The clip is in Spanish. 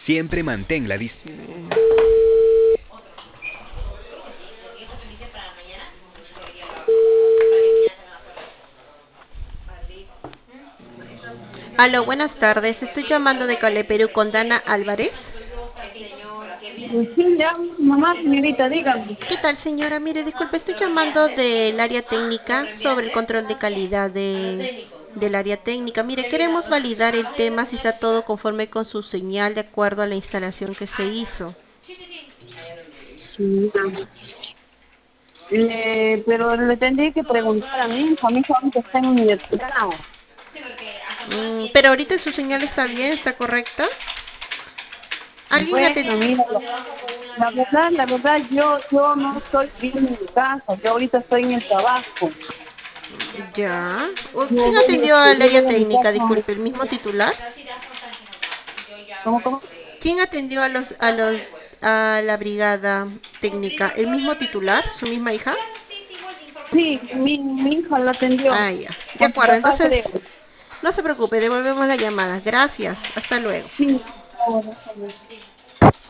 Siempre mantén la distancia. Aló, buenas tardes. Estoy llamando de Cale, Perú con Dana Álvarez. Sí, ya, mamá, señorita, dígame. ¿Qué tal, señora? Mire, disculpe, estoy llamando del área técnica sobre el control de calidad del área técnica. Mire, queremos validar el tema si está todo conforme con su señal de acuerdo a la instalación que se hizo. Sí, pero le tendría que preguntar a mi hijo ahorita está en universidad. Pero ahorita su señal está bien, está correcta. ¿Alguien Bueno, atendió? mira, la verdad, yo no estoy bien en mi casa, yo ahorita estoy en el trabajo. Ya. Yo ¿Quién voy, atendió a yo área voy a mi técnica? casa, Disculpe, ¿el mismo titular? ¿cómo? ¿Quién atendió a la brigada técnica? ¿El mismo titular? ¿Su misma hija? Sí, mi hija la atendió, Ah, ya. De con su acuerdo, papá creo. entonces no se preocupe, devolvemos la llamada. Gracias. Hasta luego. Sí, ahora,